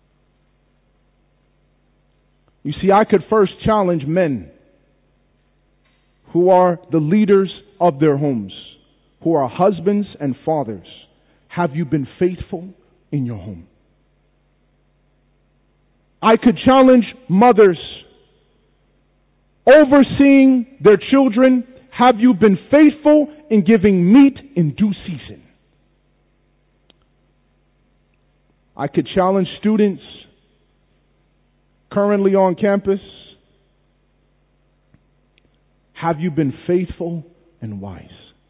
You see, I could first challenge men who are the leaders of their homes, who are husbands and fathers. Have you been faithful in your home? I could challenge mothers overseeing their children. Have you been faithful in giving meat in due season? I could challenge students currently on campus. Have you been faithful and wise?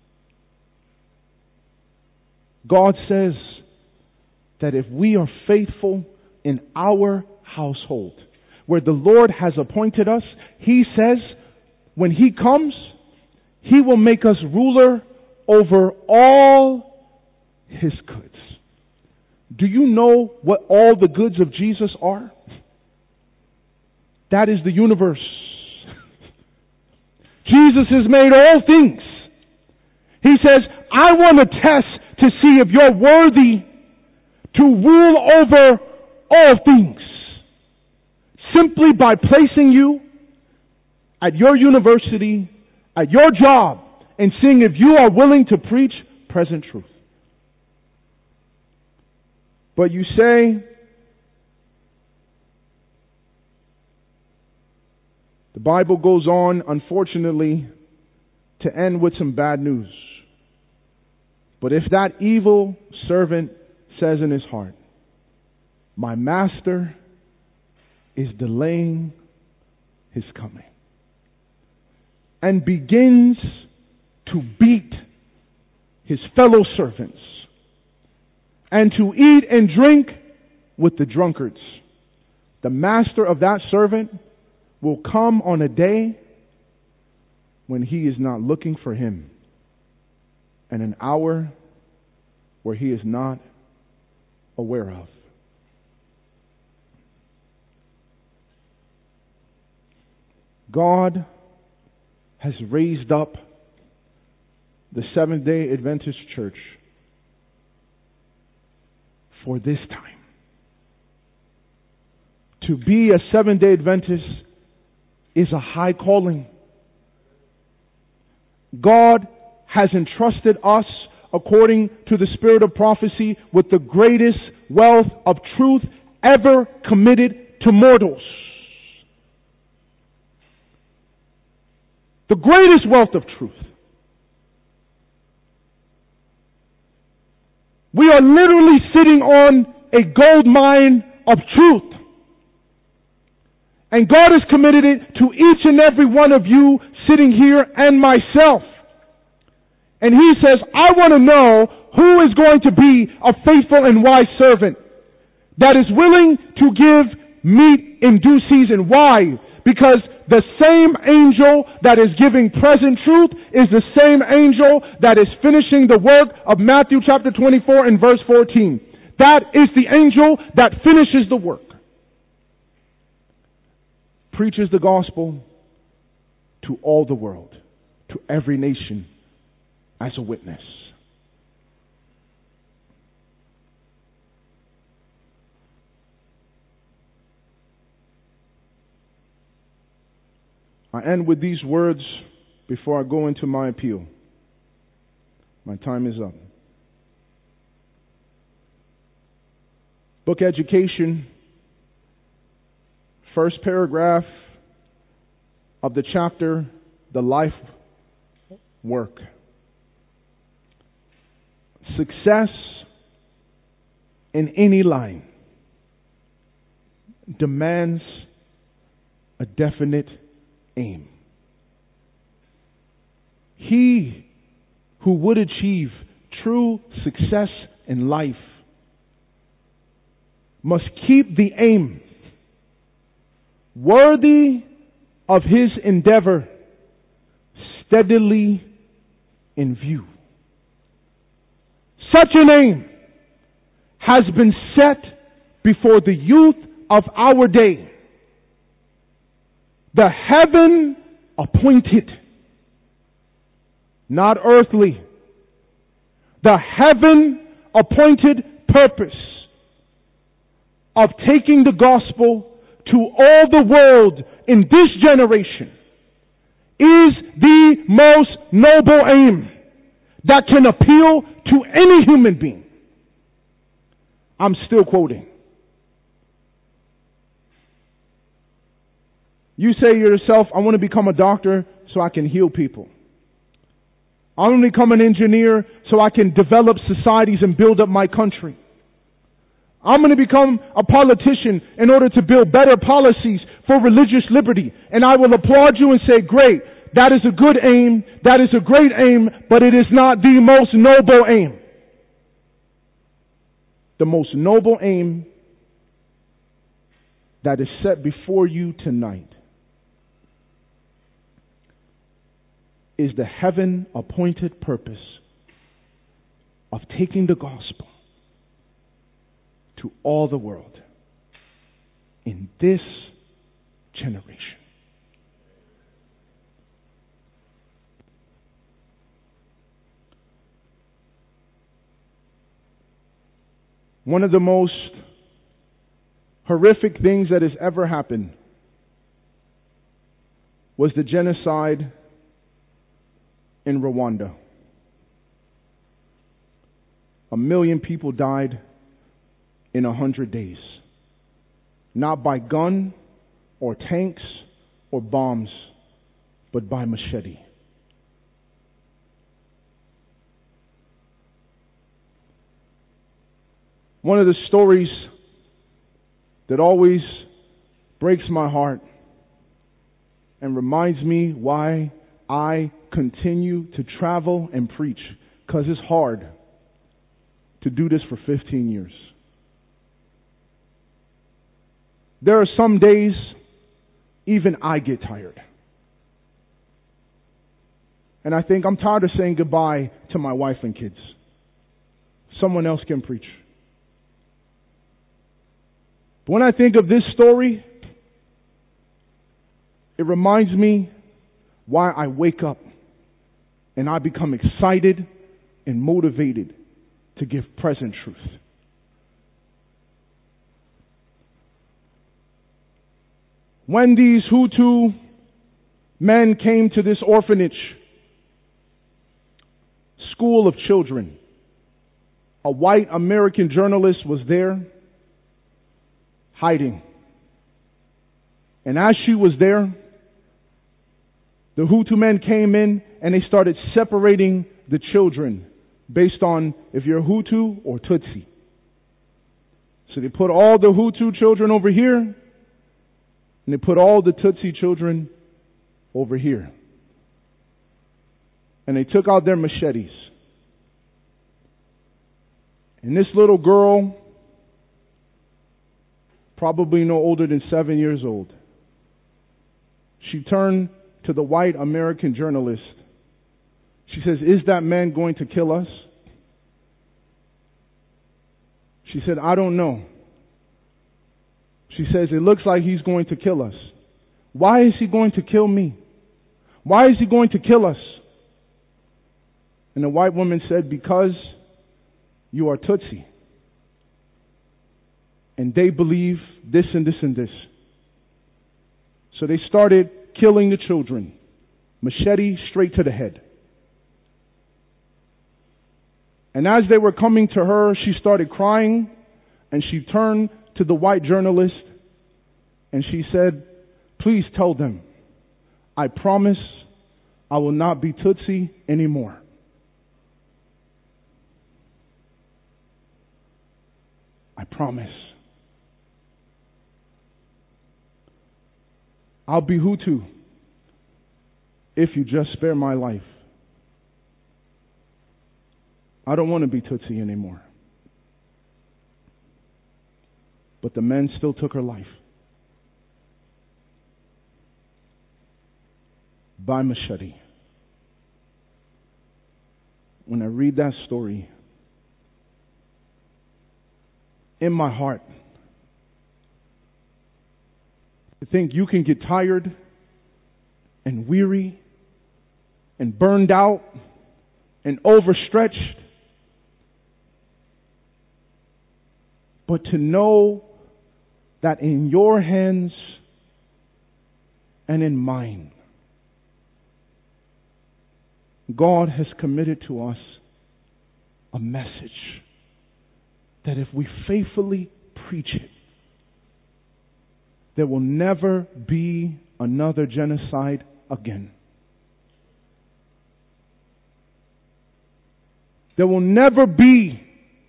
God says that if we are faithful in our household, where the Lord has appointed us, He says when He comes, He will make us ruler over all His goods. Do you know what all the goods of Jesus are? That is the universe. Jesus has made all things. He says, I want to test to see if you're worthy to rule over all things. Simply by placing you at your university, at your job, and seeing if you are willing to preach present truth. But you say, the Bible goes on, unfortunately, to end with some bad news. But if that evil servant says in his heart, my master is delaying his coming, and begins to beat his fellow servants, and to eat and drink with the drunkards, the master of that servant will come on a day when he is not looking for him, and an hour where he is not aware of. God has raised up the Seventh-day Adventist Church for this time. To be a Seventh-day Adventist is a high calling. God has entrusted us, according to the spirit of prophecy, with the greatest wealth of truth ever committed to mortals. The greatest wealth of truth. We are literally sitting on a gold mine of truth. And God has committed it to each and every one of you sitting here and myself. And He says, I want to know who is going to be a faithful and wise servant that is willing to give meat in due season. Why? Because the same angel that is giving present truth is the same angel that is finishing the work of Matthew chapter twenty-four and verse fourteen. That is the angel that finishes the work. Preaches the gospel to all the world, to every nation as a witness. I end with these words before I go into my appeal. My time is up. Book education First paragraph of the chapter, The Life Work. Success in any line demands a definite aim. He who would achieve true success in life must keep the aim worthy of his endeavor steadily in view. Such an aim has been set before the youth of our day. The heaven appointed, not earthly, the heaven appointed purpose of taking the gospel to all the world in this generation is the most noble aim that can appeal to any human being. I'm still quoting. You say to yourself, I want to become a doctor so I can heal people. I want to become an engineer so I can develop societies and build up my country. I'm going to become a politician in order to build better policies for religious liberty. And I will applaud you and say, great, that is a good aim, that is a great aim, but it is not the most noble aim. The most noble aim that is set before you tonight is the heaven-appointed purpose of taking the gospel to all the world in this generation. One of the most horrific things that has ever happened was the genocide in Rwanda. A million people died in a hundred days. Not by gun or tanks or bombs, but by machete. One of the stories that always breaks my heart and reminds me why I continue to travel and preach, because it's hard to do this for fifteen years. There are some days even I get tired. And I think I'm tired of saying goodbye to my wife and kids. Someone else can preach. But when I think of this story, it reminds me why I wake up and I become excited and motivated to give present truth. When these Hutu men came to this orphanage, school of children, a white American journalist was there hiding. And as she was there, the Hutu men came in and they started separating the children based on if you're Hutu or Tutsi. So they put all the Hutu children over here, and they put all the Tutsi children over here. And they took out their machetes. And this little girl, probably no older than seven years old, she turned to the white American journalist. She says, "Is that man going to kill us?" She said, "I don't know." She says, "It looks like he's going to kill us." "Why is he going to kill me? Why is he going to kill us?" And the white woman said, "Because you are Tutsi. And they believe this and this and this." So they started killing the children. Machete straight to the head. And as they were coming to her, she started crying, and she turned to the white journalist And she said, please tell them, I promise I will not be Tootsie anymore. I promise. I'll be Hutu if you just spare my life. I don't want to be Tootsie anymore. But the men still took her life. By machete. When I read that story, in my heart, I think you can get tired and weary and burned out and overstretched. But to know that in your hands and in mine, God has committed to us a message that if we faithfully preach it, there will never be another genocide again. There will never be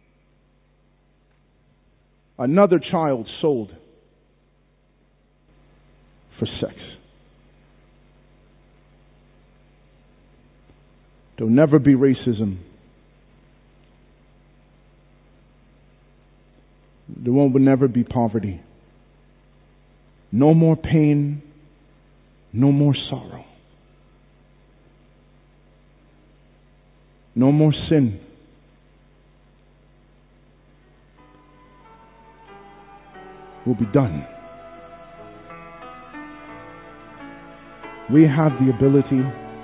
another child sold for sex. There will never be racism. There will never be poverty. No more pain. No more sorrow. No more sin. Will be done. We have the ability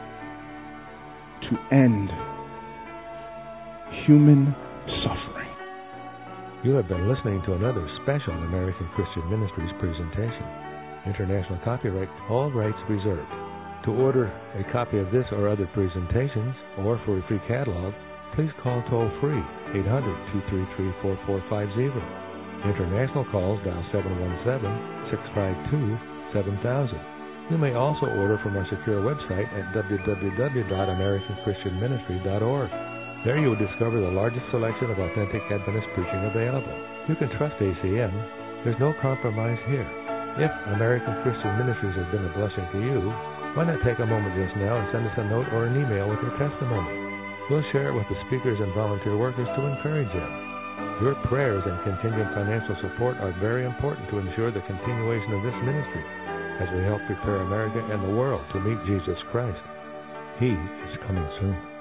to end human suffering. You have been listening to another special American Christian Ministries presentation. International copyright, all rights reserved. To order a copy of this or other presentations, or for a free catalog, please call toll-free eight hundred, two three three, four four five zero. International calls dial seven one seven, six five two, seven thousand. You may also order from our secure website at w w w dot american christian ministry dot org. There you will discover the largest selection of authentic Adventist preaching available. You can trust A C M. There's no compromise here. If American Christian Ministries has been a blessing to you, why not take a moment just now and send us a note or an email with your testimony? We'll share it with the speakers and volunteer workers to encourage them. Your prayers and continued financial support are very important to ensure the continuation of this ministry as we help prepare America and the world to meet Jesus Christ. He is coming soon.